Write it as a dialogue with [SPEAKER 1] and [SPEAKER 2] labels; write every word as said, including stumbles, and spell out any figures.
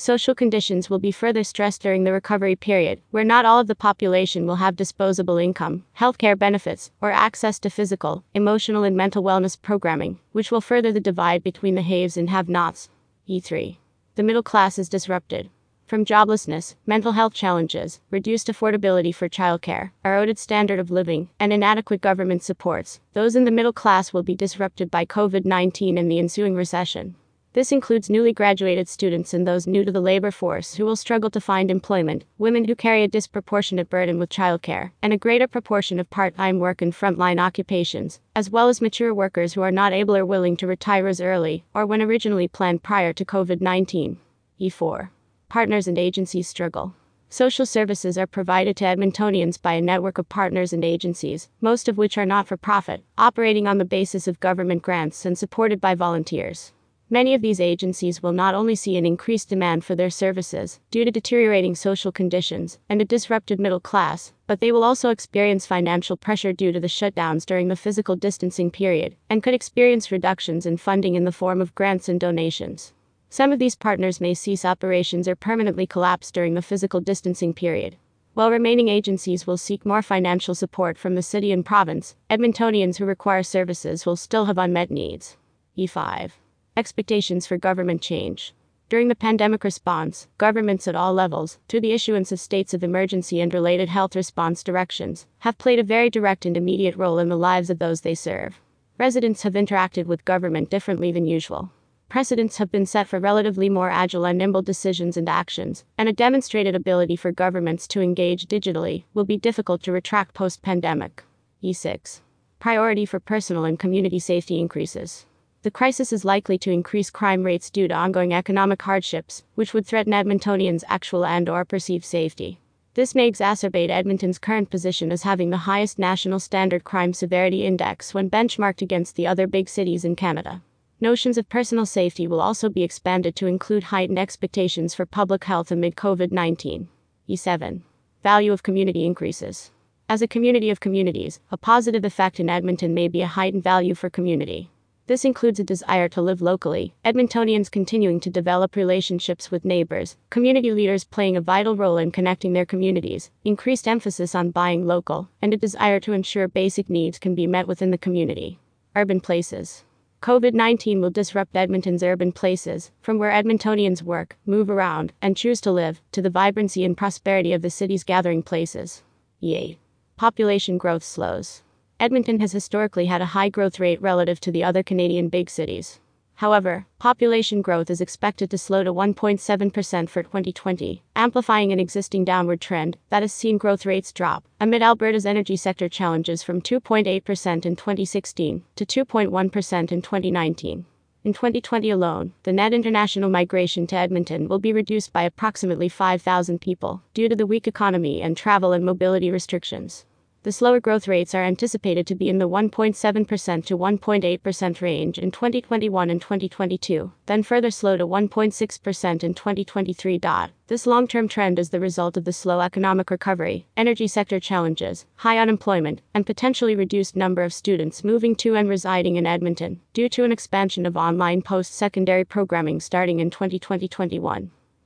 [SPEAKER 1] social conditions will be further stressed during the recovery period, where not all of the population will have disposable income, healthcare benefits, or access to physical, emotional, and mental wellness programming, which will further the divide between the haves and have-nots. E three. The middle class is disrupted. From joblessness, mental health challenges, reduced affordability for childcare, eroded standard of living, and inadequate government supports, those in the middle class will be disrupted by COVID nineteen and the ensuing recession. This includes newly graduated students and those new to the labor force who will struggle to find employment, women who carry a disproportionate burden with childcare, and a greater proportion of part-time work in frontline occupations, as well as mature workers who are not able or willing to retire as early or when originally planned prior to COVID nineteen. E four. Partners and agencies struggle. Social services are provided to Edmontonians by a network of partners and agencies, most of which are not-for-profit, operating on the basis of government grants and supported by volunteers. Many of these agencies will not only see an increased demand for their services due to deteriorating social conditions and a disrupted middle class, but they will also experience financial pressure due to the shutdowns during the physical distancing period and could experience reductions in funding in the form of grants and donations. Some of these partners may cease operations or permanently collapse during the physical distancing period, while remaining agencies will seek more financial support from the city and province. Edmontonians who require services will still have unmet needs. E five. Expectations for government change. During the pandemic response, governments at all levels, through the issuance of states of emergency and related health response directions, have played a very direct and immediate role in the lives of those they serve. Residents have interacted with government differently than usual. Precedents have been set for relatively more agile and nimble decisions and actions, and a demonstrated ability for governments to engage digitally will be difficult to retract post-pandemic. E six. Priority for personal and community safety increases. The crisis is likely to increase crime rates due to ongoing economic hardships, which would threaten Edmontonians' actual and/or perceived safety. This may exacerbate Edmonton's current position as having the highest national standard crime severity index when benchmarked against the other big cities in Canada. Notions of personal safety will also be expanded to include heightened expectations for public health amid COVID nineteen. E seven. Value of community increases. As a community of communities, a positive effect in Edmonton may be a heightened value for community. This includes a desire to live locally, Edmontonians continuing to develop relationships with neighbors, community leaders playing a vital role in connecting their communities, increased emphasis on buying local, and a desire to ensure basic needs can be met within the community. Urban places. COVID nineteen will disrupt Edmonton's urban places, from where Edmontonians work, move around, and choose to live, to the vibrancy and prosperity of the city's gathering places. E eight. Population growth slows. Edmonton has historically had a high growth rate relative to the other Canadian big cities. However, population growth is expected to slow to one point seven percent for twenty twenty, amplifying an existing downward trend that has seen growth rates drop, amid Alberta's energy sector challenges from two point eight percent in twenty sixteen to two point one percent in twenty nineteen. In twenty twenty alone, the net international migration to Edmonton will be reduced by approximately five thousand people due to the weak economy and travel and mobility restrictions. The slower growth rates are anticipated to be in the one point seven percent to one point eight percent range in twenty twenty-one and twenty twenty-two, then further slow to one point six percent in twenty twenty-three. This long-term trend is the result of the slow economic recovery, energy sector challenges, high unemployment, and potentially reduced number of students moving to and residing in Edmonton, due to an expansion of online post-secondary programming starting in twenty twenty to twenty twenty-one.